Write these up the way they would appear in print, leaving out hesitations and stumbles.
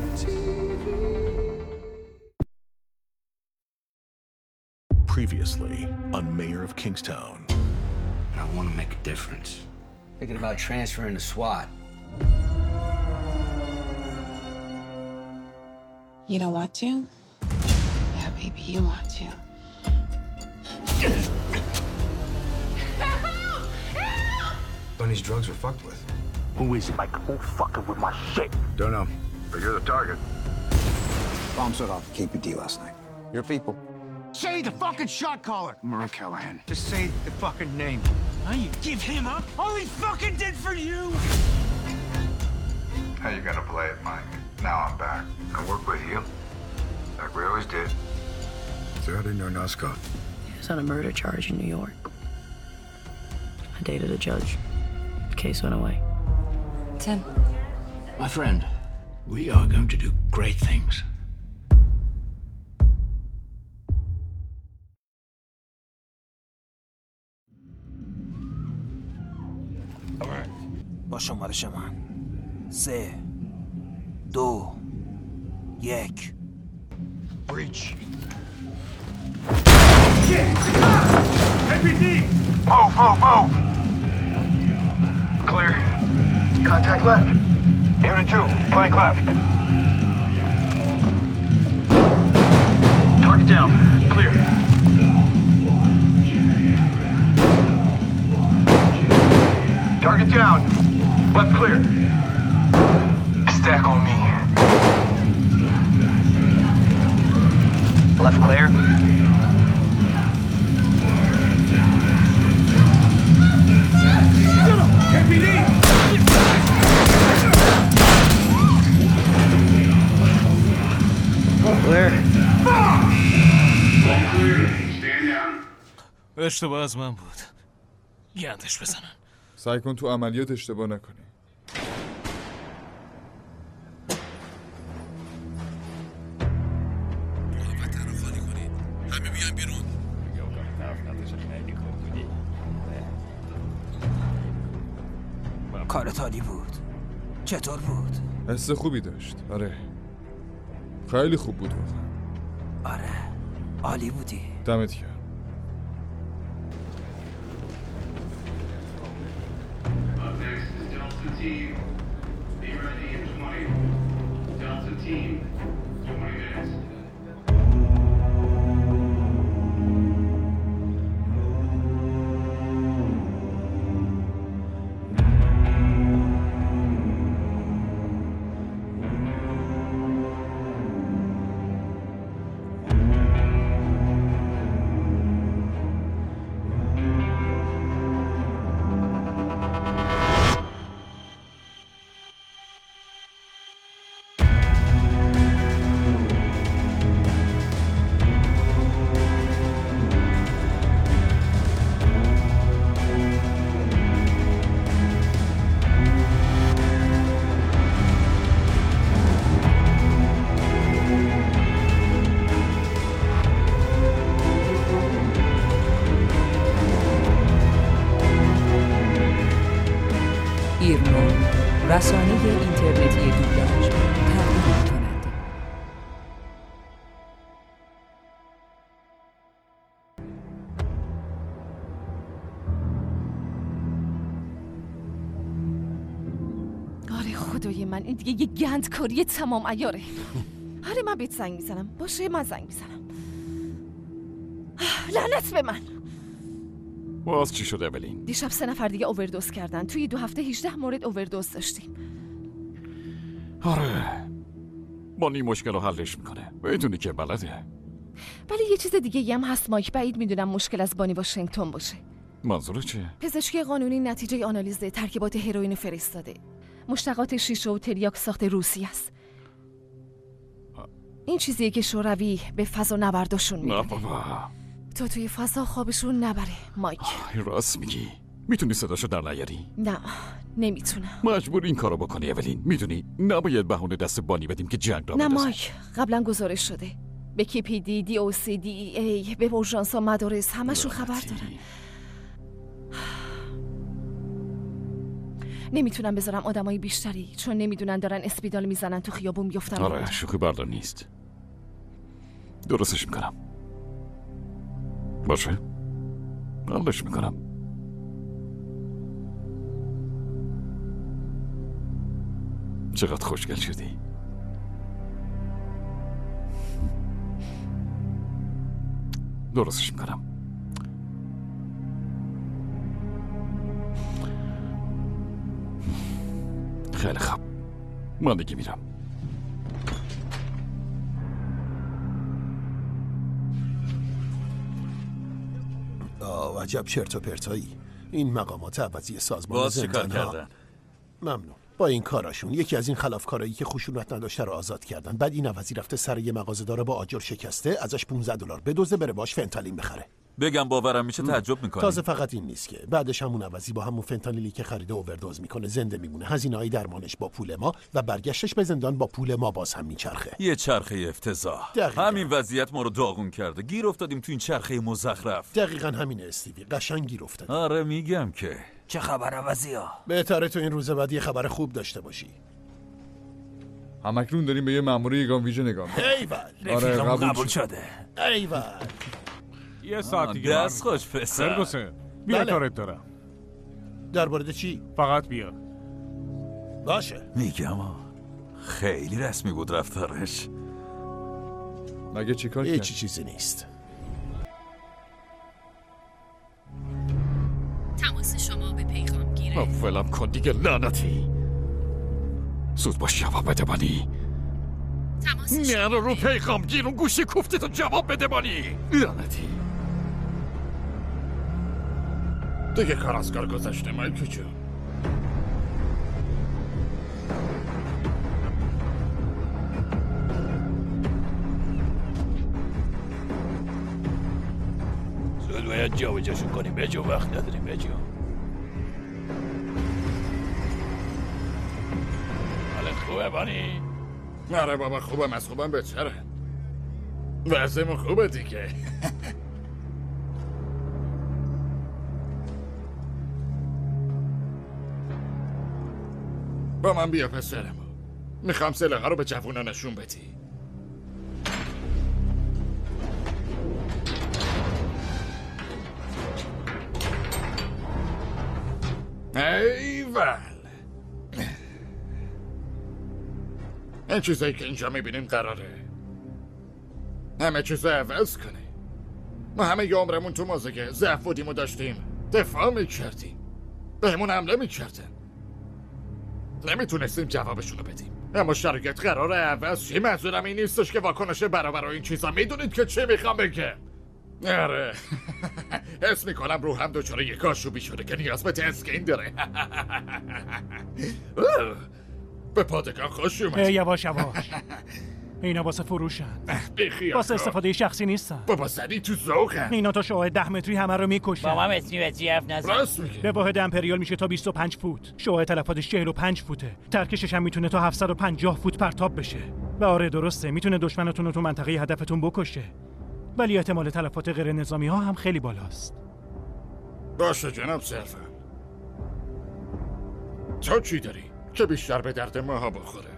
Previously on Mayor of Kingstown. I want to make a difference. Thinking about transferring to SWAT. You don't want to? Yeah, baby, you want to. Bunny's drugs were fucked with. Who is it, Mike? Who fucking with my shit? Don't know, but you're the target. Bombs went off at KPD last night. Your people. Say the fucking shot caller! Merle Callahan. Just say the fucking name. Now you give him up? All he fucking did for you! How you gonna play it, Mike? Now I'm back. I work with you, like we always did. So how do you know Nasco? He was on a murder charge in New York. I dated a judge. The case went away. Tim. My friend, we are going to do great things. با شمارش من 3 2 1 Breach. KPD! Move! Clear. Contact left. Unit 2, flank left. Target down. Clear. Target down. Left clear. Stack on me. Left clear. KPD! Clear. اشتباه از من بود. گندش بزنن. سعی کن تو عملیات اشتباه نکنی. محبت رو خالی کنید. همه بیان بیرون. کارت عالی بود. چطور بود؟ حس خوبی داشت. آره. خیلی خوب بود واقعا. آره. عالی بودی. دمت گرم. Team, be ready in 20. Delta team, 20 minutes. رسانه اینترنتی دوبلاژ تقدیم کنند. آره خدای من این دیگه یه گندکاری تمام عیاره. آره من بهت زنگ میزنم. باشه من زنگ میزنم. لعنت به من. باز چی شده اولین؟ دیشب 3 نفر دیگه اووردوز کردن. توی 2 هفته 18 مورد اووردوز داشتیم. آره بانی مشکل رو حلش میکنه بدونی که بلده. ولی یه چیز دیگه هم هست مایک. بعید میدونم مشکل از بانی واشنگتن باشه. منظور چیه؟ پزشکی قانونی نتیجه آنالیز ترکیبات هروئین فرستاده. مشتقات شیشه و تریاک ساخت روسی است. این چیزیه که شوروی به فضا نبرداشون میده. نه بابا تو توی فضا خوابشون نبره مایک. راست میگی. میتونی صداشو در نیاری؟ نه نمیتونم. مجبور این کارو بکنی اولین. میدونی نباید بهونه دست بانی بدیم که جنگ را نه بندازه. مایک قبلا گزارش شده. به KPD، DOC، DEA، به اورژانس ها مدارس همشون خبر دارن. نمیتونم بذارم آدمای بیشتری چون نمیدونن دارن اسپیدال میزنن تو خیابون بیفتن. آره شوخی بردار نیست. درستش میکنم. باشه حلش میکنم. چقدر خوشگل شدی. درستش میکنم. خیلی خوب من دیگه میرم. عجب چرت و پرتایی. این مقامات عوضی سازمان باز چیکار زندان‌ها. کردن؟ ممنون. با این کاراشون یکی از این خلافکارایی که خشونت نداشته رو آزاد کردن. بعد این عوضی رفته سر یه مغازه‌دار با آجر شکسته ازش $15 بدزده بره باش فنتانیل بخره. بگم باورم میشه تعجب میکنی. تازه فقط این نیست که بعدش همون عوضی با همون فنتانیلی که خریده اووردوز میکنه، زنده میمونه. هزینه‌های درمانش با پول ما و برگشتش به زندان با پول ما باز هم میچرخه. یه چرخه افتضاح. همین وضعیت ما رو داغون کرده. گیر افتادیم تو این چرخه مزخرف. دقیقاً همینه استیوی. قشنگ گیر افتادیم. آره میگم که. چه خبر عوضی‌ها؟ بهتره تو این روز بعد یه خبر خوب داشته باشی. همکنون داریم به یه مأمور یگان ویژه نگاه می‌کنیم. ایول. آره قبول شده. ایول. یه ساعت دیگه دست خوش پسر. فرگوسن بیا بله. کارت دارم. در مورد چی؟ فقط بیا. باشه. میگم خیلی رسمی بود رفتارش. مگه چیکار کرد؟ هیچ چیزی نیست. تماس شما به پیغامگیره. ولم کن دیگه لعنتی. زود باش جواب بده بانی. تماس نه رو پیغامگیر اون گوشی کوفته تو جواب بده بانی. لعنتی. دیگه کار از کار گذشته مایکی جون. زود باید جابجاشون کنیم. بجو وقت نداریم. بجو. حالت خوبه بانی؟ آره بابا خوبم. از خوبم بهتره. وضعمون خوبه دیگه. با من بیا پسرم. میخوام سلاح‌ها رو به جوونا نشون بدی. ایول. این چیزایی که اینجا میبینیم قراره همه چیز عوض کنه. ما همه ی عمرمون تو مازگه ضعف بودیم و داشتیم دفاع میکردیم. بهمون حمله میکردن. نمیتونستیم جوابشونو بدیم. اما شرایط قراره عوض شه. منظورم این نیستش که واکنش برابر این چیزا. میدونید که چی میخوام بگم؟ آره حس میکنم روحم دچار یک آشوبی شده که نیاز به تسکین داره. به پادگان خوش اومد. یواش یواش. اینا واسه فروشن. بیخیال واسه استفاده شخصی نیستن. بابا زدی تو ذوقم. اینا تا شعاع 10 متری همه رو میکشن. بابا متری حرف نزن. راست میگه. به واحد امپریال میشه تا 25 فوت. شعاع تلفاتش 45 فوته. ترکشش هم میتونه تا 750 فوت پرتاب بشه. و آره درسته میتونه دشمنتون رو تو منطقه هدفتون بکشه. ولی احتمال تلفات غیر نظامی ها هم خیلی بالاست. باشه جناب سرفن. تو چی داری که بیشتر به درد ماها بخوره؟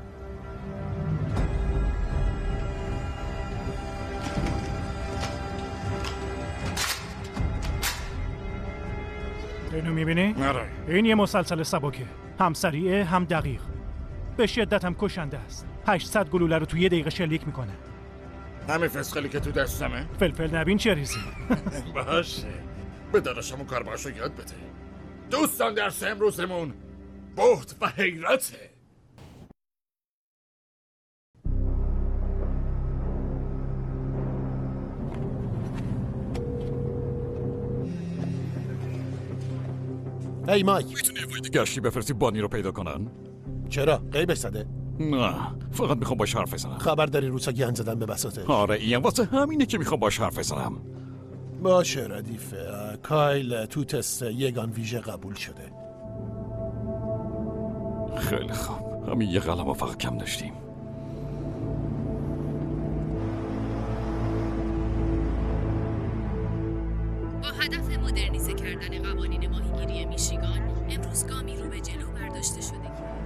اینو میبینی؟ آره. این یه مسلسل سبکه. هم سریعه هم دقیق. به شدت هم کشنده است. 800 گلوله رو تو 1 دقیقه شلیک میکنه. همین فسخلی که تو دستمه؟ فلفل نبین چه ریزی. باشه. به داداشمون کار باشو یاد بده. دوستان درس امروزمون بهت و حیرته. ای مایک. میتونی وید گشتی بفرستی بانی رو پیدا کنن؟ چرا؟ غیبش زده؟ نه فقط میخوام باش حرف بزنم. خبر داری روسا گند زدن به بساطه؟ آره این واسه همینه که میخوام باش حرف بزنم. باشه ردیفه. کایل تو تست یگان ویژه قبول شده. خیلی خوب. همین یه قلم فقط کم داشتیم. با هدف مدرنیزه کردن قوانین ماهیگیری میشیگان، امروز گامی رو به جلو برداشته شده.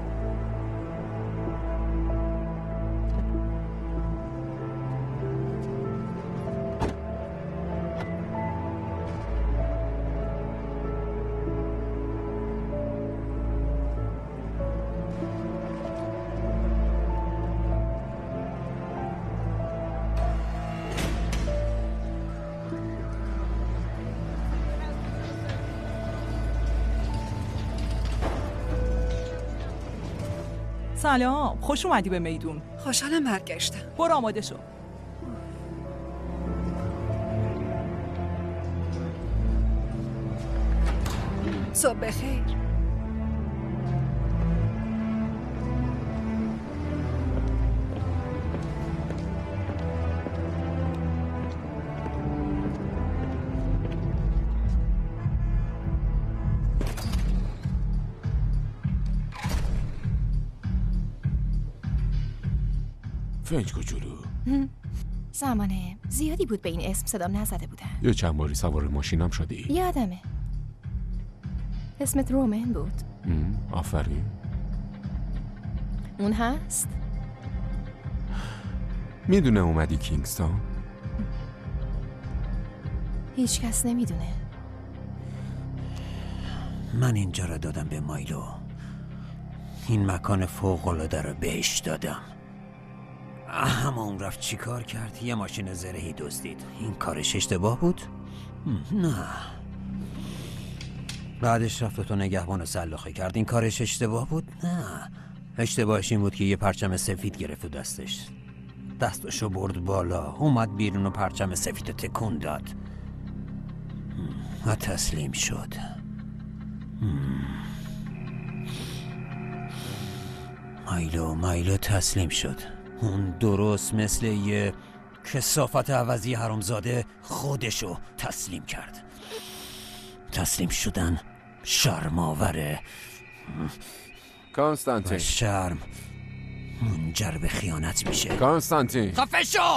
سلام، خوش اومدی به میدون. خوشحالم برگشتم. برو آماده شو. صبح بخیر. فنج کوچولو، زمان زیادی بود به این اسم صدام نزده بودم. یه چند باری سوار ماشینم شدی؟ یادمه. اسمت رومن بود. آفرین. اون هست؟ میدونه اومدی کینگستان؟ هیچ کس نمیدونه. من اینجا رو دادم به مایلو. این مکان فوق‌العاده رو بهش دادم. اما اون رفت چی کار کرد؟ یه ماشین زرهی دزدید. این کارش اشتباه بود؟ نه. بعدش رفت تو نگهبان و سلاخی کرد. این کارش اشتباه بود؟ نه. اشتباهش این بود که یه پرچم سفید گرفت تو دستش. دستشو برد بالا، اومد بیرون و پرچم سفید رو تکون داد و تسلیم شد. مایلو تسلیم شد. اون درست مثل یه کثافت عوضی حرامزاده خودشو تسلیم کرد. تسلیم شدن شرم‌آوره. کانستانتین، شرم منجر به خیانت میشه. کانستانتین، خفه شو!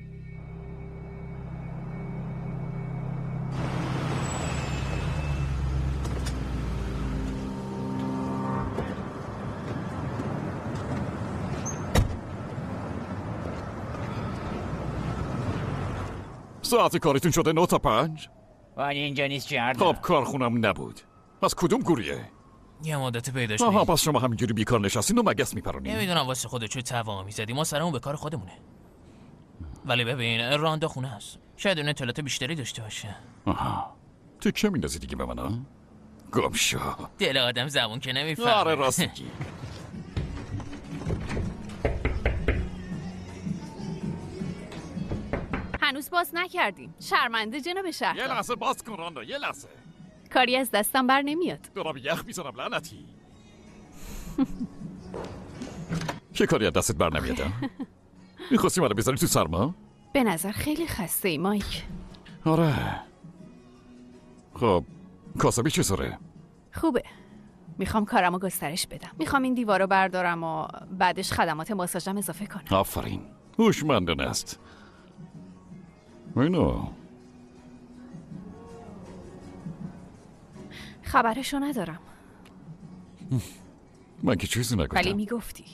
ساعت کاریتون شده 9 تا 5؟ ولی اینجا نیست جرد. خب کارخونم نبود. از کدوم گوریه؟ یه مدت پیداش آها، نیست. پس شما همینجوری بیکار نشستین و مگس میپرونین. نمیدونم واسه خودت چه توهمی زدی، ما سرمون به کار خودمونه. ولی ببین راندا خونه هست، شاید اون اطلاعات بیشتری داشته باشه. آها، تیکه میندازی دیگه به من؟ گم شو. دل آدم زبون که نمیفهمه. آره راست میگی. هنوز باز نکردیم. شرمنده جناب شهر. یه لحظه باز کن راندا، یه لحظه. کاری از دستم بر نمیاد. دارم یخ میزنم لعنتی. چه کاری از دستت بر نمیاد؟ میخواستی منو بذاری تو سرما؟ به نظر خیلی خسته ای مایک. آره. خب کاسبی چطوره؟ خوبه. میخوام کارمو گسترش بدم. میخوام این دیوارو بردارم و بعدش خدمات ماساژم اضافه کنم. آفرین، هوشمندانه است. اینو خبرشو ندارم. من که چیزی نگفتم. ولی میگفتی.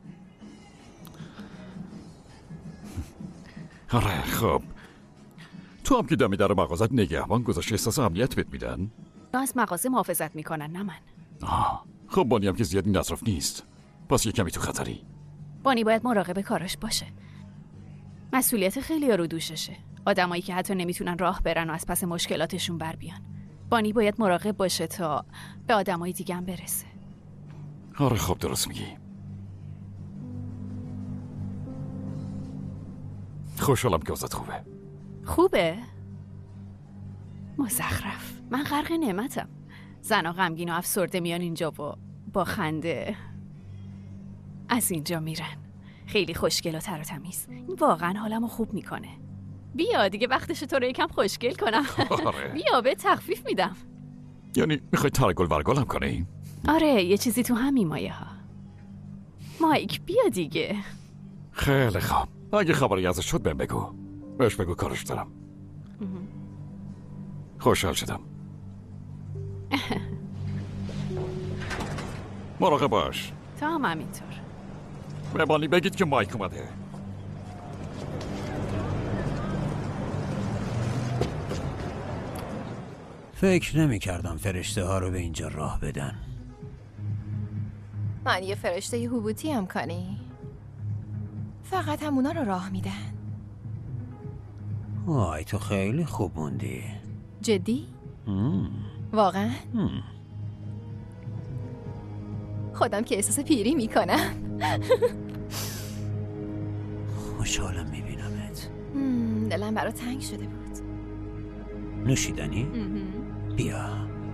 آره خب تو هم که دمی در مغازت نگهبان گذاشته احساس امنیت بهت میدن؟ از مغازه محافظت میکنن نه من. خب بانی هم که زیاد این اطراف نیست، پس یه کمی تو خطری. بانی باید مراقب کاراش باشه. مسئولیت خیلی رو دوششه. آدمایی که حتی نمیتونن راه برن و از پس مشکلاتشون بر بیان. بانی باید مراقب باشه تا به آدمای دیگه هم برسه. آره خب درست میگی. خوشحالم که وضعت خوبه. خوبه؟ مزخرف. من غرق نعمتم. زنا غمگین و افسرده میان اینجا و با خنده از اینجا میرن. خیلی خوشگل و تر و تمیز. این واقعا حالمو خوب میکنه. بیا دیگه وقتش تو رو یکم خوشگل کنم. آره. بیا به تخفیف میدم. یعنی میخوای ترگل ورگل هم کنی؟ آره یه چیزی تو همین مایه ها. مایک بیا دیگه. خیلی خوب، اگه خبری ازش شد بهم بگو. بهش بگو کارش دارم. خوشحال شدم. مراقب باش. تا هم همینطور. مهمانی بگید که مایک اومده. فکر نمی کردم فرشته ها رو به اینجا راه بدن. من یه فرشته هوبوتی هم کنی. فقط همونا رو راه میدن. وای تو خیلی خوب موندی. جدی؟ واقعا؟ خودم که احساس پیری میکنم. خوشحالم میبینمت. دلم برا تنگ شده بود. نوشیدنی؟ بیا.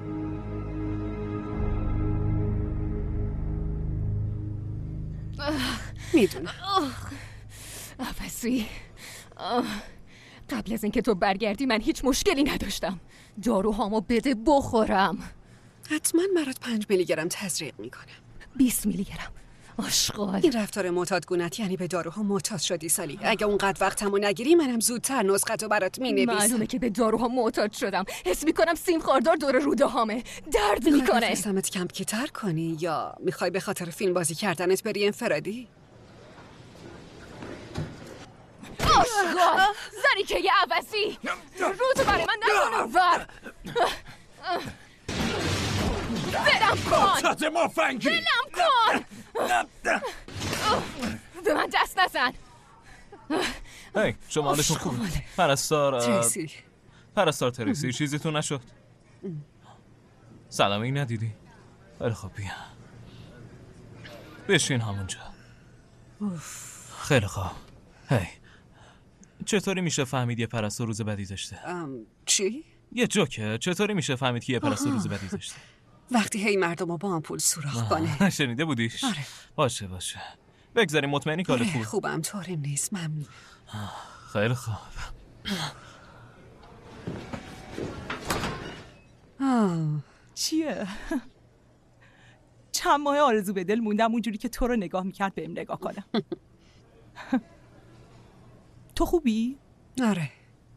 میدونم. عباسی، قبل از اینکه تو برگردی من هیچ مشکلی نداشتم. داروهامو بده بخورم. حتما برات 5 میلی گرم تزریق میکنم. 20 میلی گرم. آشغال. این رفتار معتادگونت یعنی به داروها معتاد شدی سالی. اگه اونقدر وقتمو نگیری منم زودتر نسختو برات مینویسم. معلومه که به داروها معتاد شدم. حس میکنم سیم خاردار دور روده هامه. درد میکنه. بفرستمت کمپیوتر کنی یا میخوای به خاطر فیلم بازی کردنت بری انفرادی؟ آشغال. زنی که یه عوضی. روتو برای من نکنم ور. برم کن. کات مفنگی. برم کن. به من دست نزن. هی شما حالتون خوبه؟ پرستار تریسی چیزیتون نشد؟ سلامی ندیدی؟ خیلی خوب بیا بشین همونجا. خیلی خوب. هی چطوری میشه فهمید یه پرستار روز بدی داشته؟ چی؟ یه جوکه. چطوری میشه فهمید که یه پرستار روز بدی داشته؟ وقتی هی مردمو با آمپول سوراخ کنه. شنیده بودیش؟ آره. باشه بگذاریم. مطمئنی کارت خوبه؟ خوبم طوریم نیست. ممنون. خیلی خوب. چیه؟ چند ماه آرزو به دل موندم اونجوری که تو رو نگاه میکرد بهم نگاه کنم. تو خوبی؟ آره.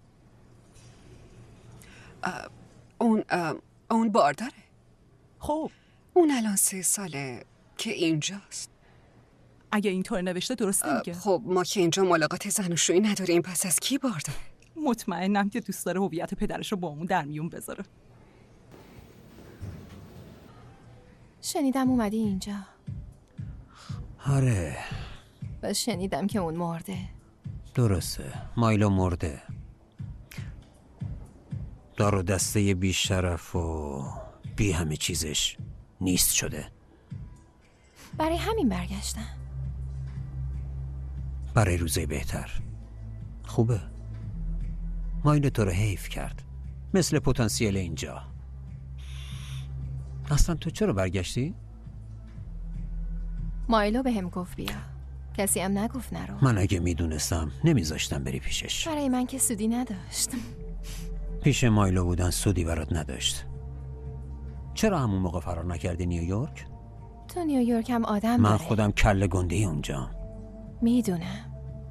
اون بارداره. خب اون الان 3 ساله که اینجاست. اگه اینطور نوشته درست نمیگه. خب ما که اینجا ملاقات زناشویی نداریم، پس از کی بارداره؟ مطمئنم که دوست داره هویت پدرش رو با اون در میون بذاره. شنیدم اومدی اینجا. آره. بس شنیدم که اون مرده. درسته. مایلو مرده. دار و دسته بیشرف و بی همه چیزش نیست شده. برای همین برگشتم. برای روزی بهتر. خوبه. مایلو تو رو حیف کرد. مثل پتانسیل اینجا. اصلا تو چرا برگشتی؟ مایلو به هم گفت بیا. کسی هم نگفت نرو. من اگه میدونستم نمیذاشتم بری پیشش. برای من که سودی نداشت. پیش مایلو بودن سودی برات نداشت. چرا همون موقع فرار نکردی نیویورک؟ تو نیویورک هم آدم من داره. خودم کله گنده اونجا. میدونم.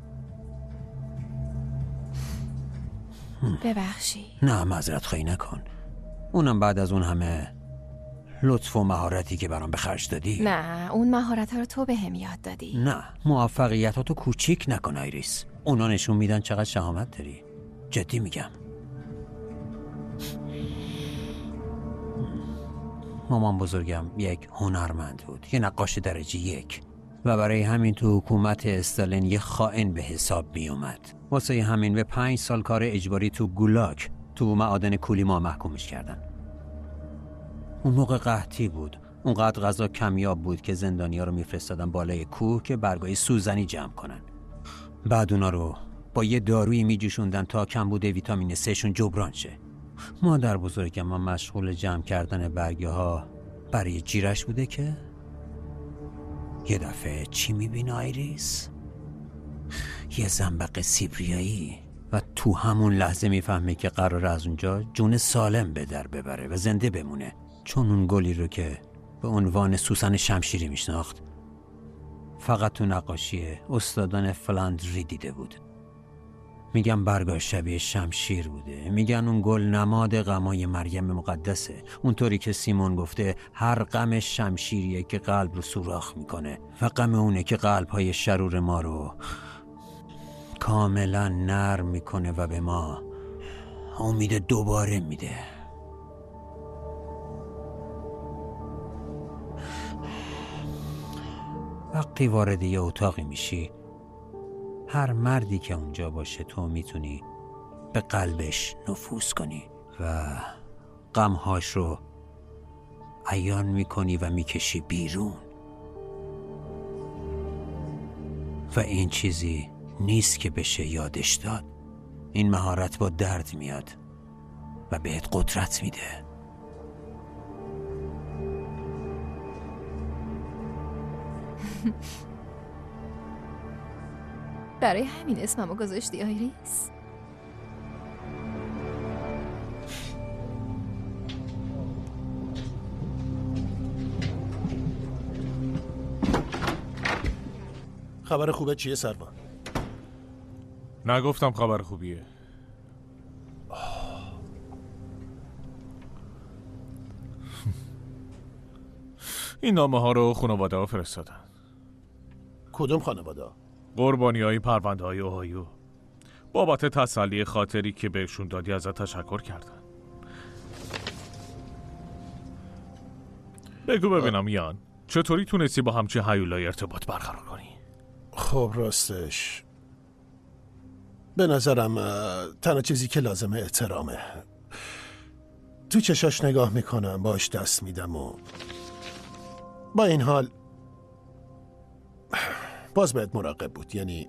ببخشی. نه معذرت خواهی نکن. اونم بعد از اون همه لطف و مهارتی که برام به خرج دادی. نه اون مهارت ها رو تو به هم یاد دادی. نه موفقیتاتو کوچیک نکن آیریس. اونا نشون میدن چقدر شهامت داری. جدی میگم. مامان بزرگم یک هنرمند بود، یه نقاش درجه 1 و برای همین تو حکومت استالین یه خائن به حساب می اومد. واسه همین به 5 سال کار اجباری تو گولاک تو معادن کولیما محکومش کردن. اون موقع قحطی بود. اونقدر غذا کمیاب بود که زندانیا رو میفرستادن بالای کوه که برگای سوزنی جمع کنن. بعد اونا رو با یه دارویی میجوشوندن تا کمبود ویتامین C شون جبران شه. مادر بزرگم هم مشغول جمع کردن برگه ها برای جیرش بوده که یه دفعه چی میبینه آیریس؟ یه زنبق سیبریایی و تو همون لحظه میفهمه که قراره از اونجا جون سالم به در ببره و زنده بمونه، چون اون گلی رو که به عنوان سوسن شمشیری میشناخت فقط تو نقاشی استادان فلاندری دیده بود. میگن برگاش شبیه شمشیر بوده. میگن اون گل نماد غمای مریم مقدسه. اونطوری که سیمون گفته هر غم شمشیریه که قلب رو سوراخ میکنه و غم اونه که قلب‌های شرور ما رو کاملا نرم میکنه و به ما امید دوباره میده. وقتی وارد یه اتاقی میشی، هر مردی که اونجا باشه تو میتونی به قلبش نفوذ کنی و غمهاش رو عیان میکنی و میکشی بیرون. و این چیزی نیست که بشه یادش داد. این مهارت با درد میاد و بهت قدرت میده. برای همین اسممو گذاشتی آیریس؟ خبر خوبه چیه سروان؟ نگفتم خبر خوبیه. این نامه ها رو خانواده ها فرستادن. کدوم خانواده؟ قربانی های پرونده های اوهایو. بابت تسلی خاطری که بهشون دادی ازت تشکر کردن. بگو ببینم یان، چطوری تونستی با همچین هیولای ارتباط برقرار کنی؟ خب راستش به نظرم تنها چیزی که لازمه احترامه. تو چشاش نگاه میکنم، باش دست میدم و با این حال باز باید مراقب بود. یعنی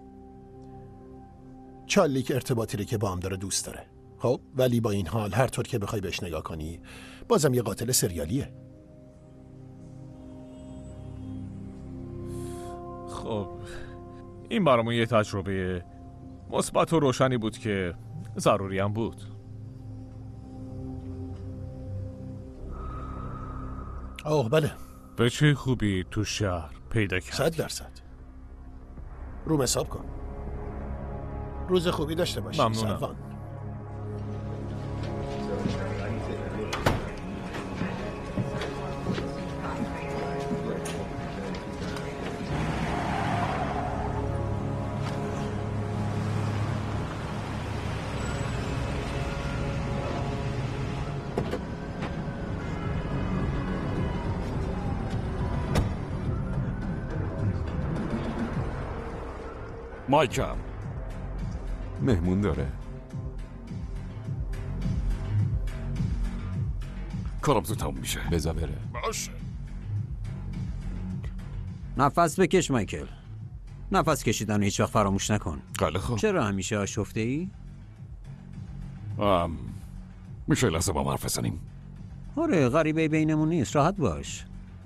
چالیک ارتباطی رو که با هم داره دوست داره، خب ولی با این حال هر طور که بخوای بهش نگاه کنی بازم یه قاتل سریالیه. خب این برامون یه تجربه مثبت و روشنی بود که ضروری هم بود. اوه بله. به چه خوبی تو شهر پیدا کردی؟ 100%. روم حساب کن. روز خوبی داشته باشی. ممنونم. سروان. مایکم مهمون داره. کارم زود تموم میشه. بذار بره. باشه. نفس بکش مایکل. نفس کشیدن هیچ وقت فراموش نکن. خیلی خوب. چرا همیشه آشفته ای؟ میشه لحظه با هم حرف بزنیم؟ آره، غریبه بینمون نیست، راحت باش.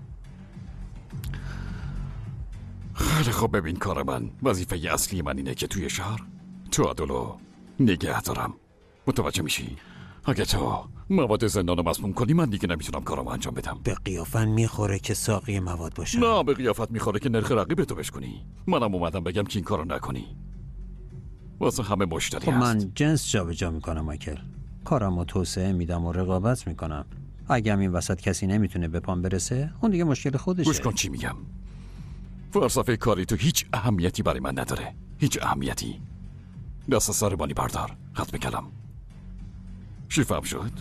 خیلی خوب، ببین کار من، وظیفه اصلی من اینه که توی شهر تعادلو نگه دارم. متوجه میشی؟ اگه تو مواد زندان رو مسموم کنی من دیگه نمیتونم کارمو انجام بدم. به قیافن میخوره که ساقی مواد باشه. نه، به قیافت میخوره که نرخ رقیب تو بشکنی. منم اومدم بگم که این کارو نکنی. واسه همه مشتری خب هست. من جنس جابجا میکنم مایکل. کارمو توسعه میدم و رقابت میکنم. اگه این وسط کسی نمیتونه به پام برسه، اون دیگه مشکل خودشه. گوش کن چی میگم. فلسفه کاری تو هیچ اهمیتی برای من نداره. هیچ اهمیتی. دست سر بانی بردار. ختم کلم. شیفم شد.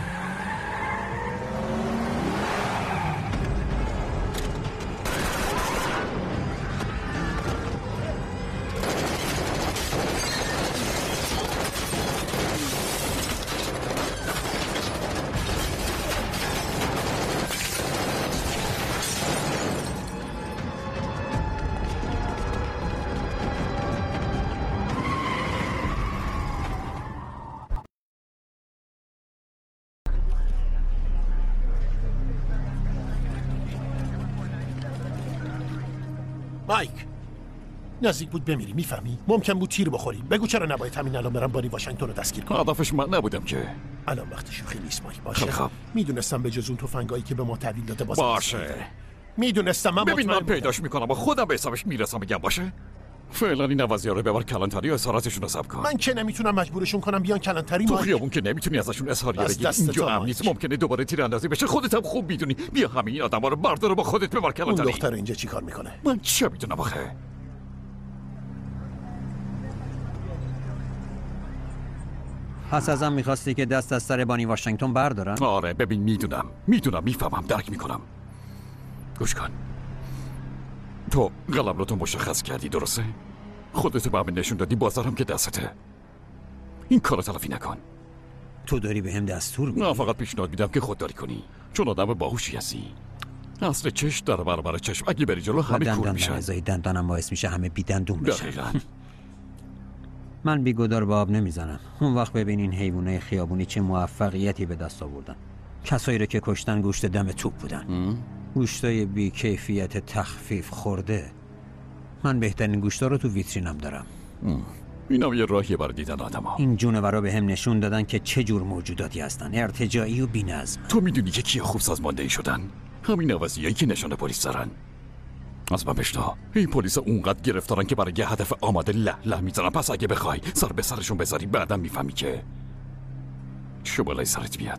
مایک، نزدیک بود بمیری، میفهمی؟ ممکن بود تیر بخوری. بگو چرا نباید همین الان برم بانی واشنگتن رو دستگیر کنم؟ هدفش من نبودم که. الان وقت شوخی نیست مایک، باشه؟ خب. میدونستم به جز اون تفنگایی که به ما تحویل داده باشه. میدونستم. من ببین من مطمئن پیداش میکنم و خودم به حسابش میرسم. بگم باشه. فعلا این عوضی ها رو ببر کلانتری و اظهاراتشون رو ثبت کن. من که نمیتونم مجبورشون کنم بیان کلانتری. تو خیابون که نمیتونی ازشون اظهاریه بگی. اینجا امن نیست، ممکنه دوباره تیراندازی بشه. خودت هم خوب میدونی. بیا همه این آدما رو بردار و با خودت ببر کلانتری. اون دختر اینجا چیکار میکنه؟ من چه میدونم آخه. پس ازم میخواستی که دست از سر بانی واشنگتن بردارم؟ آره ببین میدونم میفهمم، درک میکنم. گوش کن، تو قلم رو تو مشخص کردی درسته؟ خودتو به همه نشون دادی، بازارم که دستته. این کارو تلافی نکن. تو داری به هم دستور میدی؟ نه، فقط پیشنهاد میدم که خودداری کنی، چون آدم باهوشی هستی. اصل چش در برابر چشم، اگه بری جلو همه کور میشن. دندان دندانم باعث میشه همه بی دندون بشن. دقیقاً. من بیگدار به آب نمیزنم. اون وقت ببین این حیوانای خیابونی چه موفقیتی به دست آوردن. کسایی رو که کشتن گوشت دم توپ بودن. گوشتای بی کیفیت تخفیف خورده. من بهترین گوشتا رو تو ویترینم دارم. اینم یه راهیه برای دیدن آدم‌ها. این جونورا به هم نشون دادن که چه جور موجوداتی هستن، ارتجاعی و بی‌نظم. تو میدونی که کیا خوب سازماندهی شدن؟ همین عوضیایی که نشان پلیس دارن. از من بشتا، این پلیس اونقدر گرفتارن که برای یه هدف آماده له میزنن. پس اگه بخوای سر به سرشون بذاری بعدم میفهمی که چه بالای سرت میاد.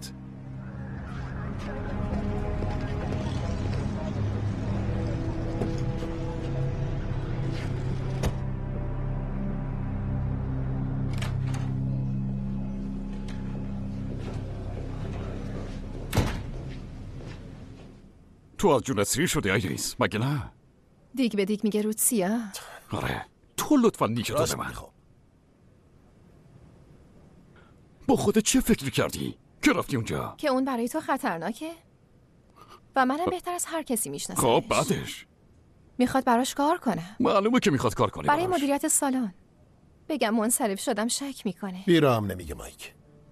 تو از جونت سیر شده آیریس، مگه نه؟ دیگ به دیگ میگه رود سیاه. آره، تو لطفا نیکه داده من. با خودت چه فکری کردی که رفتی اونجا؟ که اون برای تو خطرناکه و منم بهتر از هر کسی میشناسمش. خب بعدش میخواد براش کار کنه. معلومه که میخواد کار کنه برای مدیریت سالن. بگم منصرف شدم شک میکنه. بیرام نمیگه مایک.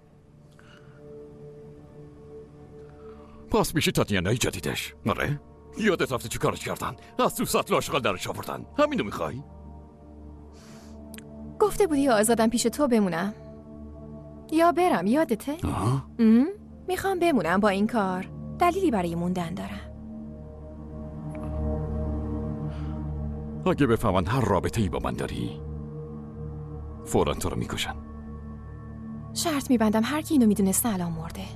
پس میشه تاتیانای جدیدش. آره؟ یادت رفته چی کارش کردن؟ از تو سطل آشغال درش آوردن. همینو میخوای؟ گفته بودی آزادم پیش تو بمونم یا برم، یادته؟ میخوام بمونم. با این کار دلیلی برای موندن دارم. اگه بفهمن هر رابطه‌ای با من داری فوراً تو رو میکشن. شرط میبندم هر کی اینو میدونسته الان مرده.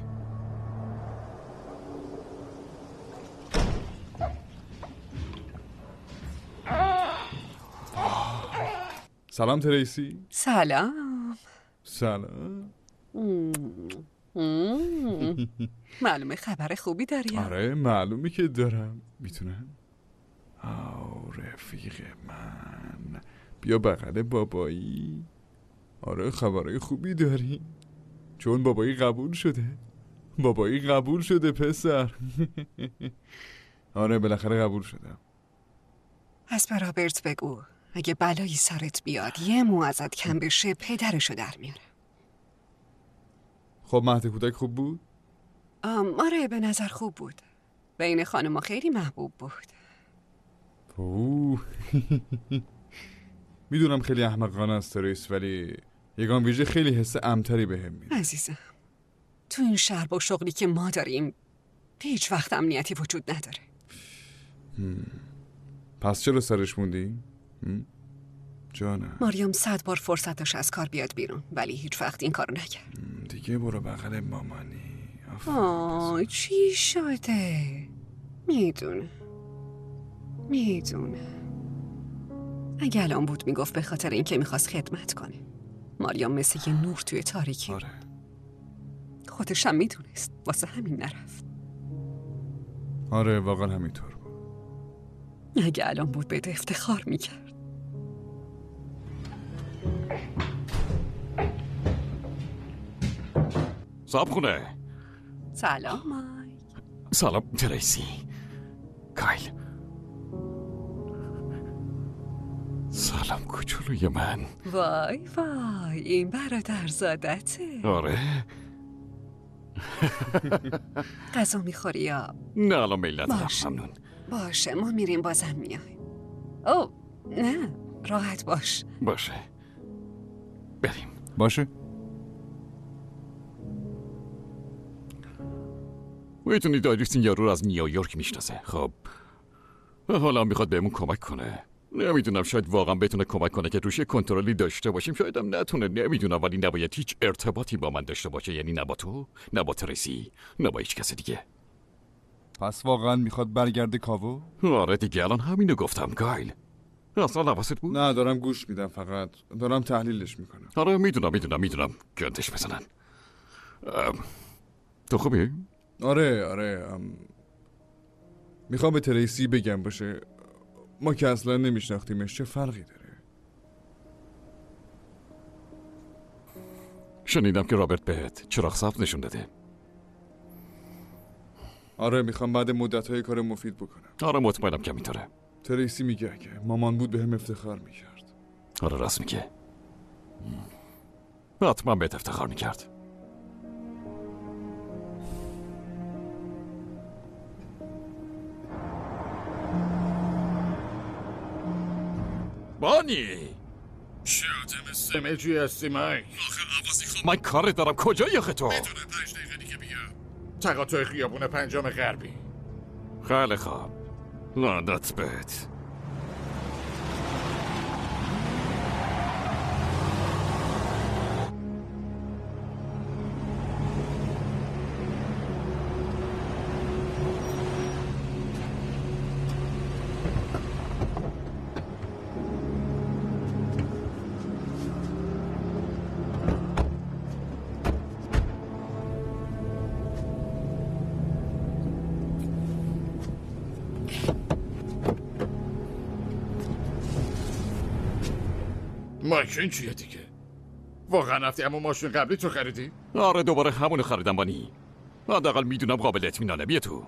سلام تریسی. سلام. سلام. معلومه خبر خوبی داری. آره معلومه که دارم. میتونم؟ رفیق من بیا بغل بابایی. آره خبرهای خوبی داری، چون بابایی قبول شده. بابایی قبول شده پسر. آره بالاخره قبول شدم. از به رابرت بگو اگه بلایی سرت بیاد یه مو ازت کم بشه پدرشو در میاره. خب مهد کودک خوب بود؟ آره به نظر خوب بود. بین خانم‌ها خیلی محبوب بود. میدونم خیلی احمقانه است تریس، ولی یگان ویژه خیلی حس امتری بهم میده. عزیزم تو این شهر با شغلی که ما داریم هیچ وقت امنیتی وجود نداره. پس چرا سرش موندی؟ جانم ماریام 100 بار فرصتش از کار بیاد بیرون ولی هیچ وقت این کارو نکرد. دیگه برو بغل مامانی. چی شده؟ میدونه اگه الان بود میگفت به خاطر اینکه میخواست خدمت کنه. ماریام مثل یه نور توی تاریکی. آره خودش هم میدونست، واسه همین نرفت. آره واقعا همینطور بود. اگه الان بود بهت افتخار میکرد. صاحب خونه. سلام مایک. سلام تریسی. کایل. سلام کوچولوی من. وای این برادرزادته. آره. غذا میخوری یا؟ نه الان میل ندارم ممنون. باشه ما میریم بازم میایم. اوه نه راحت باش. باشه بریم. باشه میتونید آیریس این یارو رو از نیویورک میشناسه. خب حالا میخواد بهمون کمک کنه. نمیدونم، شاید واقعا بتونه کمک کنه که روش کنترلی داشته باشیم، شاید هم نتونه، نمیدونم، ولی نباید هیچ ارتباطی با من داشته باشه، یعنی نه با تو، نه با تریسی، نه با هیچ کس دیگه. پس واقعا میخواد برگرده کاوو؟ آره دیگه، الان همینو گفتم گایل. اصلا حواست بود؟ نه، دارم گوش میدم، فقط دارم تحلیلش میکنم. آره میدونم گندش بزنن. تو خوبی؟ آره میخوام به تریسی بگم باشه ما که اصلا نمیشناختیمش چه فرقی داره. شنیدم که رابرت بهت چراغ سبز نشون داده. آره میخوام بعد مدت‌های کار مفید بکنم. آره مطمئنم که میتونه. تریسی میگه که مامان بود بهم افتخار میکرد. آره راست میگه. حتما بهت افتخار میکرد. بانی چه آدم سمجی هستی مایک؟ من کار دارم، کجایی آخه تو؟ میتونه 5 دقیقه دیگه بیا. تقاطع خیابون پنجم غربی. خیلی خوب، لعنت بهت. ماشین چیه دیگه؟ واقعا رفتی اما ماشین قبلی تو خریدی؟ آره دوباره همونو خریدم بانی. حداقل میدونم قابل اطمینانه. بیا تو.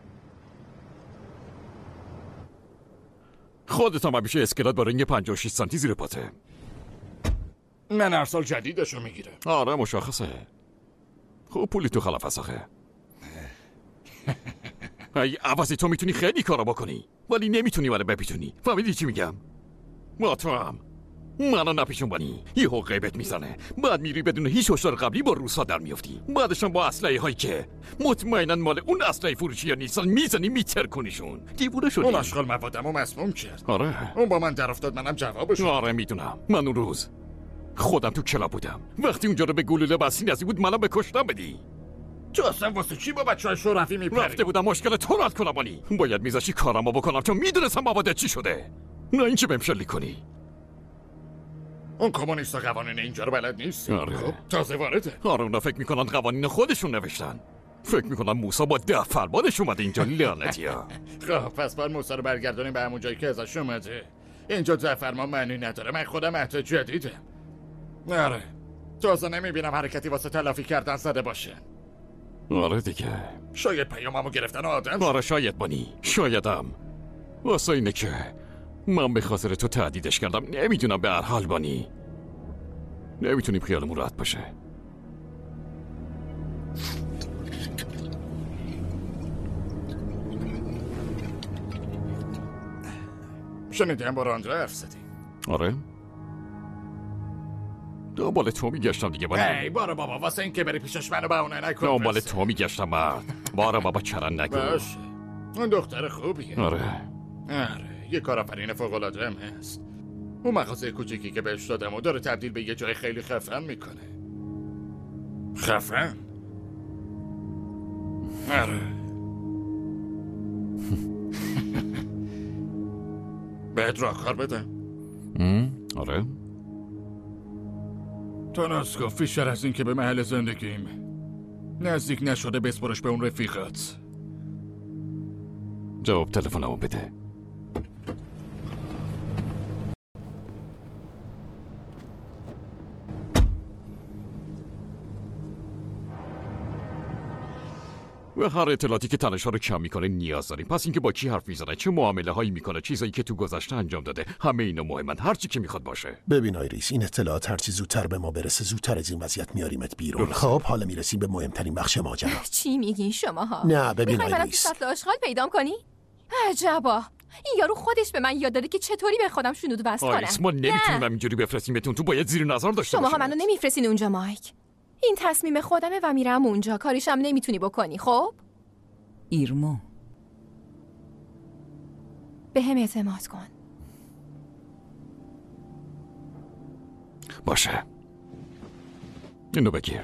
خودت هم همیشه اسکلات با رنگ 56 سانتی زیر پاته. من هر سال جدیدشو میگیرم. آره مشخصه. خوب پولی تو خلاف آخه. ای عوضی تو میتونی خیلی کارا بکنی ولی نمیتونی منو بپیچونی. فهمیدی چی میگم؟ با تو هم منو نپیچون بانی. یه غیبت میزنه، بعد میری بدون هیچ هشدار قبلی با روسا در میافتی، بعدش هم با اسلحه هایی که مطمئنن مال اون اسلحه فروشی یا نیستن میزنی میترکنیشون. دیوونه شدی. اون اشغال موادمو مسموم کرد. آره اون با من در افتاد، منم جوابش. آره میدونم. من اون روز خودم تو کلاب بودم، وقتی اونجا رو به گلوله بستی نزدیک بود منم به کشتن بدی. تو اصلا واسه چی با بچه‌های شرفی میپری؟ رفته بودم مشکل تو رد کنم بانی. باید میذاشی کارمو بکنم چون میدونستم موادت چی شده، نه اینکه بهم شلیک کنی. اون کمونیستا قوانین اینجا رو بلد نیست. آره. خب تازه وارده. آره اونا فکر میکنن قوانین خودشون نوشتن. فکر میکنن موسی با 10 فرمانش اومده اینجا. لعنتیا. خب پس باید موسی رو برگردونیم به همون جایی که ازش اومده. اینجا 10 فرمان معنی نداره. من خودم عهد جدیدم. آره تازه نمیبینم حرکتی واسه تلافی کردن زده باشه. آره دیگه. شاید پیاممو گرفتن آدم. آره شاید بانی، شایدم. واسه اینه که من به خاطر تو تهدیدش کردم. نمیتونم به هر حال بانی. نمیتونیم خیالمون راحت باشه. شنیدم با راندرا حرف زدی. آره دنبال تو میگشتم دیگه بانی. ای بارو بابا، واسه این که بری پیشش منو بهونه نکن. دنبال تو میگشتم مرد. بارو بابا چرن نگو. باشه اون دختر خوبیه. آره یه کارآفرین فوق‌العاده هم هست. اون مغازه کوچیکی که بهش دادم و داره تبدیل به یه جای خیلی خفن میکنه. خفن؟ آره. بهت راهکار بدم؟ آره تاناسکو فیشتر از این که به محل زندگیم نزدیک نشده بسپرش به اون رفیقات. جواب تلفنمو بده. و هر اطلاعاتی که تنش‌ها رو کم میکنه نیاز داریم. پس اینکه با کی حرف میزنه، چه معامله هایی میکنه، چیزایی که تو گذشته انجام داده، همه اینا مهمن. هر چی که میخواد باشه. ببین آیریس، این اطلاعات هرچی زودتر به ما برسه زودتر از این وضعیت میاریمت بیرون. خب حالا میرسیم به مهمترین بخش ماجرا. چی میگین شماها؟ نه ببین میخوای منم تو آیریس، سطل آشغال پیدام کنی؟ عجبا، این یارو خودش به من یاد داده که چطوری به خودم شنود وصل کنم. آیریس ما نمیتونیم اینجوری بفرستیمتون. تو باید زیر نظر داشته باشی. شماها منو نمیفرستین اونجا مایک. این تصمیم خودمه و میرم اونجا. کاریشم نمیتونی بکنی. خب ایرمو به هم اعتماد کن. باشه، اینو بگیر.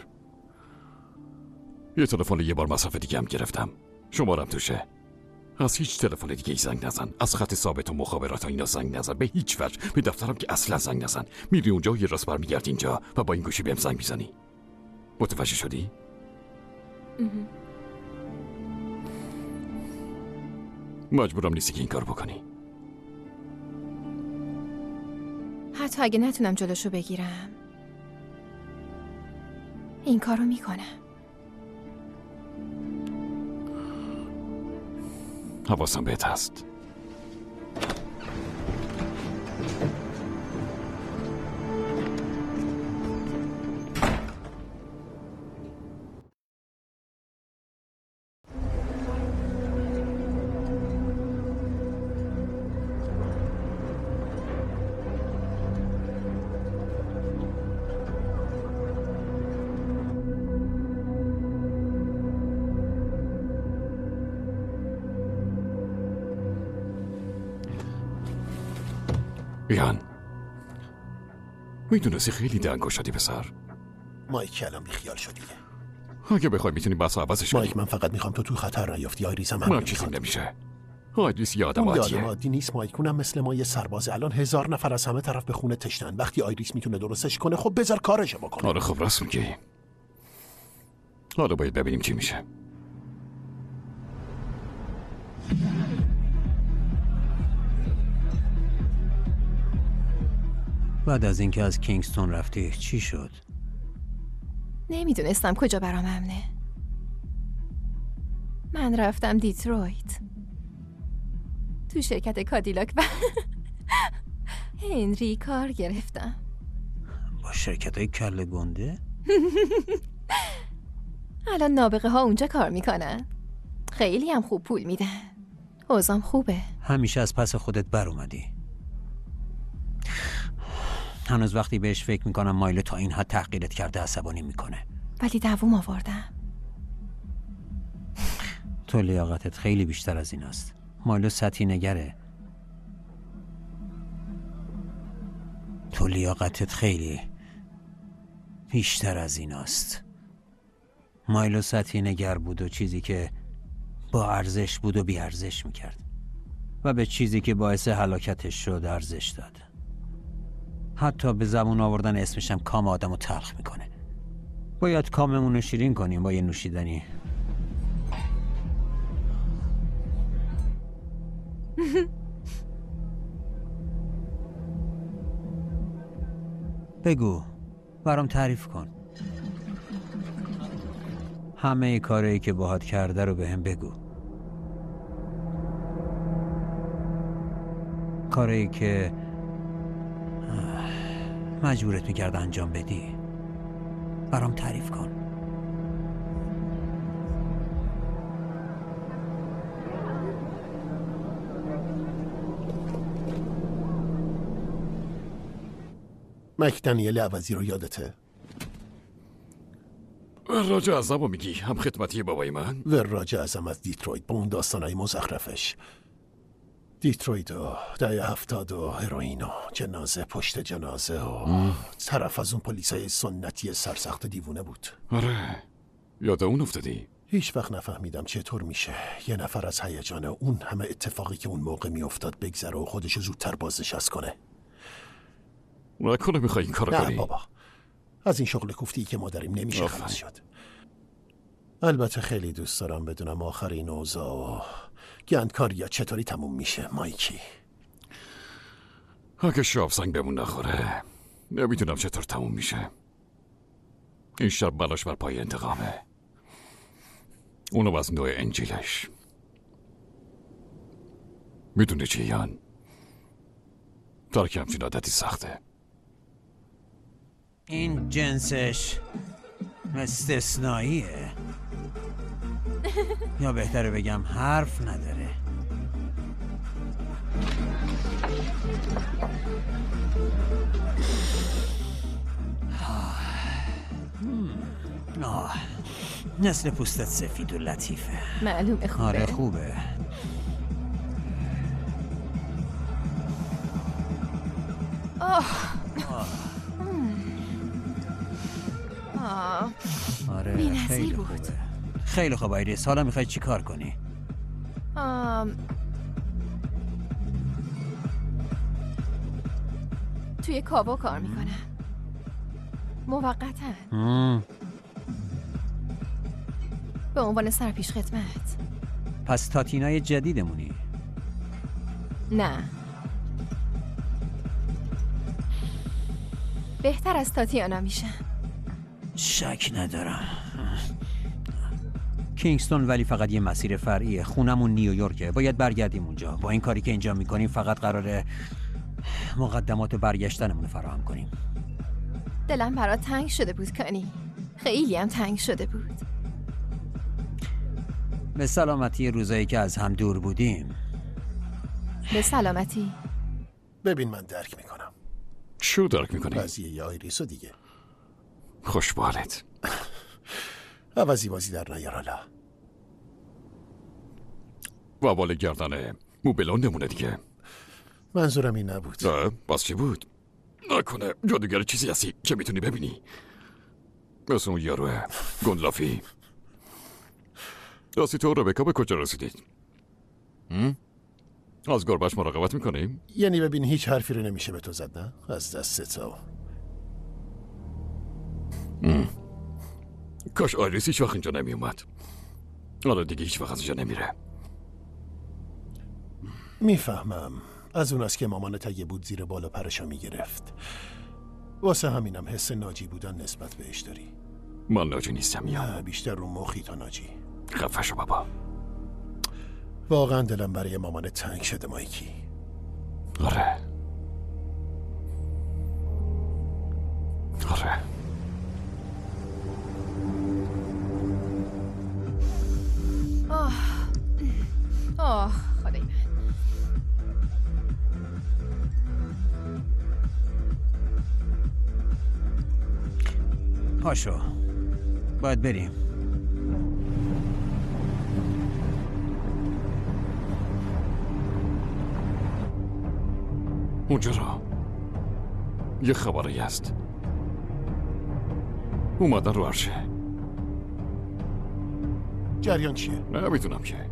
یه تلفن یه بار مصرف دیگه هم گرفتم، شمارم توشه. از هیچ تلفن دیگه ای زنگ نزن، از خط ثابت و مخابرات اینا زنگ نزن، به هیچ وجه. به دفترم که اصلا زنگ نزن. میری اونجا و یه راست برمیگردی اینجا و با این گوشی بهم زنگ میزنی. متوجه شدی؟ مجبورم نیستی که این کار بکنی. حتی اگه نتونم جلوشو بگیرم این کارو میکنم. حواسم بهت هست. ایان، میدونستی خیلی دنگو شدی پسر. مایک الان بیخیال شدی. اگه بخوای میتونی بحث عوضش کنی. مایک من فقط میخوام تو خطر نیافتی. آیریس هم من چیزی نمیشه. آیریس یه آدم عادیه. آدم عادی نیست مایک، اونم مثل ما یه سربازه. الان 1000 نفر از همه طرف به خونه تشنن. وقتی آیریس میتونه درستش کنه خب بذار کارشو بکنه. آره خب راست میگی. حالا باید ببینیم چی میشه. بعد از اینکه از کینگستون رفتی چی شد؟ نمیدونستم کجا برام امنه. من رفتم دیترویت، تو شرکت کادیلاک و هنری کار گرفتم. با شرکت های کله گنده؟ الان نابغه ها اونجا کار میکنن، خیلی هم خوب پول میدن، اوضاعم خوبه. همیشه از پس خودت بر اومدی. هنوز وقتی بهش فکر میکنم مایلو تا این حد تحقیرت کرده عصبانی میکنه. ولی دووم آوردم. تو لیاقتت خیلی بیشتر از این است. مایلو سطحی نگره. تو لیاقتت خیلی بیشتر از این است. مایلو سطحی نگر بود و چیزی که با ارزش بود و بی ارزش میکرد و به چیزی که باعث هلاکتش شد ارزش داد. حتی به زبون آوردن اسمشم کام آدمو تلخ میکنه. باید کاممونو شیرین کنیم با یه نوشیدنی. بگو، برام تعریف کن. همه کارهایی که باهات کرده رو بهم بگو. کارهایی که مجبورت میکرد انجام بدی. برام تعریف کن. مک دنیل عوضی رو یادته؟ راجع ازمو میگی؟ هم خدمتی بابای من؟ راجع ازم از دیترویت با اون داستانای مزخرفش. دیترویت و 70 و هروئین و جنازه پشت جنازه و طرف از اون پلیسای سنتی سرسخت دیوونه بود. آره یاد اون افتادی؟ هیچ وقت نفهمیدم چطور میشه یه نفر از هیجان اون همه اتفاقی که اون موقع میافتاد بگذره و خودشو زودتر بازنشست کنه. نکنه میخوای این کارو کنی؟ نه بابا، از این شغل کوفتی که ما داریم نمیشه خلاص شد. البته خیلی دوست دارم بدونم آخر این اوضاع و گندکاریا چطوری تموم میشه مایکی. اگه شاب سنگ بهمون نخوره نمیدونم چطور تموم میشه. این شب بلاش بر پای انتقامه، اونو از نوع انجیلش. میدونه چی یان؟ ترک همچین عادتی سخته. این جنسش استثنائیه یا بهتره بگم حرف نداره. نسل پوستت سفید و لطیفه. معلومه خوبه. آره خوبه. آره بی‌نظیر خیلی بود. خوبه. خیلی خوب آیریس، حالا میخوای چی کار کنی؟ توی کاوا کار میکنم موقتاً به عنوان سرپیش خدمت. پس تاتینای جدیدمونی؟ نه، بهتر از تاتیانا میشم. شک ندارم. کینگستون ولی فقط یه مسیر فرعیه. خونمون نیویورکه، باید برگردیم اونجا. با این کاری که اینجا میکنیم فقط قراره مقدمات برگشتنمون فراهم کنیم. دلم برات تنگ شده بود کنی، خیلی هم تنگ شده بود. به سلامتی روزایی که از هم دور بودیم. به سلامتی. ببین من درک میکنم. چو درک میکنی؟ قضیه آیریس و دیگه. خوش به حالت. عوضی بازی در نیار حالا. وابال گردن موبلون نمونه دیگه. منظورم این نبود. بس چی بود؟ نکنه جادوگر چیزی هستی که میتونی ببینی؟ مثل اون یاروه گندلافی. راستی تو ربکا به کجا رسیدید؟ از گربه‌اش مراقبت میکنیم؟ یعنی ببین هیچ حرفی رو نمیشه به تو زد نه؟ از دست تو. کاش آیریس هیچ وقت اینجا نمی اومد. حالا دیگه هیچ وقت از اینجا نمیره. میفهمم. از اون است که مامانت اگه بود زیر بالا پرشا میگرفت. واسه همینم حس ناجی بودن نسبت بهش داری. من ناجی نیستم یا نه، بیشتر رو مخی تا ناجی. خفه شو بابا. واقعا دلم برای مامانت تنگ شده مایکی. آره. خدای من. پاشو، باید بریم. اونجا را یه خبری هست. اومدن رو عرشه. جریان چیه؟ نمیدونم که.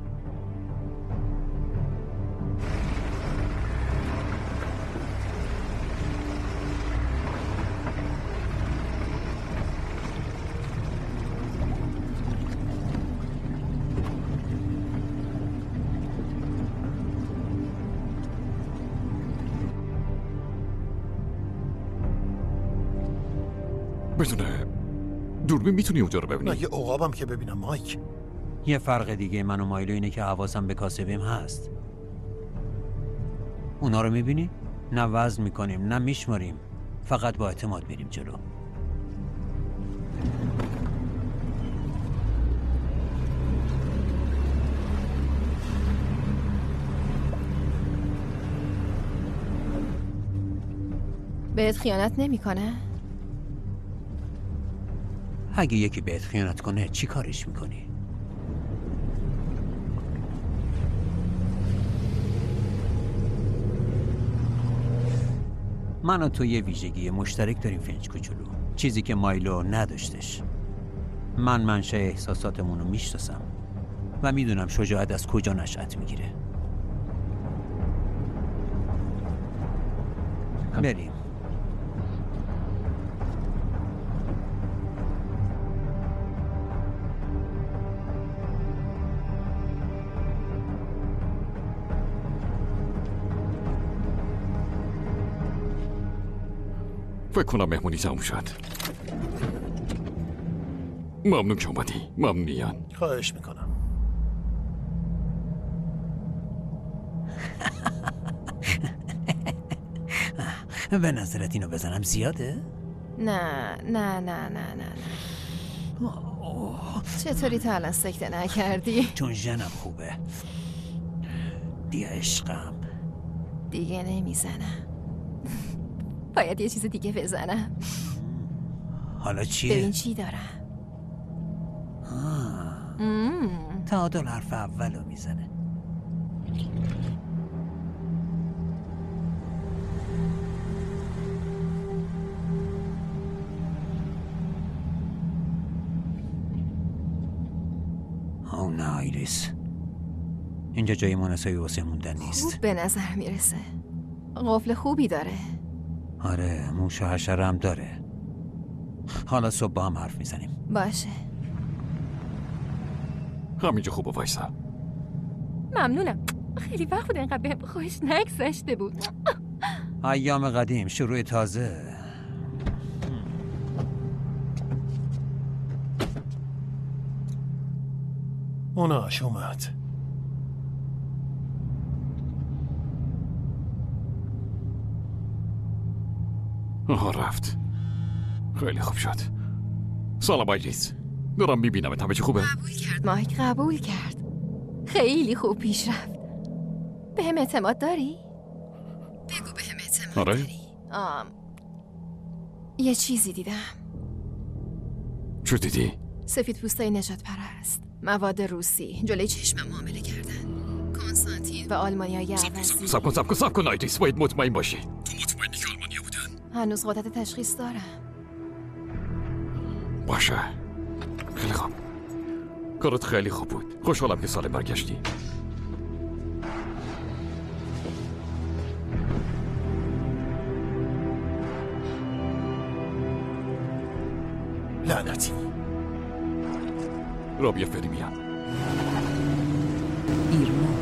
بدونه دوربین میتونی اونجا رو ببینی؟ نه یه عقابم که ببینم مایک. یه فرق دیگه من و مایلو اینه که حواسم به کاسبیم هست. اونا رو میبینی؟ نه وزن میکنیم نه میشماریم، فقط با اعتماد میریم جلو. بهت خیانت نمیکنه؟ اگه یکی بهت خیانت کنه چی کارش میکنی؟ من و تو یه ویژگی مشترک داریم فنج کوچولو، چیزی که مایلو نداشتش. من منشأ احساساتمون رو میشناسم و میدونم شجاعت از کجا نشأت میگیره. بریم. فکر کنم مهمونی تموم شد. ممنون که اومدی. ممنونیان. خواهش میکنم. به نظرت اینو بزنم زیاده؟ نه نه نه نه نه چطوری تا الان سکته نکردی؟ چون ژنم خوبه. بیا عشقم. دیگه نمیزنم. باید یه چیز دیگه بزنم. حالا چیه؟ ببین چی دارم. تعادل حرف اولو میزنه. نه آیریس، اینجا جای مناسبی واسه موندن نیست. خوب به نظر میرسه. قفل خوبی داره. آره، موش و حشره هم داره. حالا صبح با هم حرف میزنیم. باشه. همینجا خوبه وایسا. ممنونم. خیلی وقت بود اینقدر بهم خوش نگذشته بود. ایام قدیم، شروع تازه. اوناش اومد. آها رفت. خیلی خوب شد. سلام آیریس. دارم میبینم همه چی خوبه؟ قبول کرد مایک، قبول کرد. خیلی خوب پیش رفت. به هم اعتماد داری؟ بگو به هم اعتماد آره؟ داری. یه چیزی دیدم. چو دیدی؟ سفید پوستای نجات پرست، مواد روسی جلوی چشمم معامله کردن. کنستانتین و آلمانیای عوضی. سب کن آیریس، باید مطمئن باشی. تو مطمئنی که آلمانیا بودن؟ هنوز قدرت تشخیص دارم. باشه. خیلی خوب. کارت خیلی خوب بود. خوشحالم که سالم برگشتی. لعنتی. رابیه فری میان. ایرنا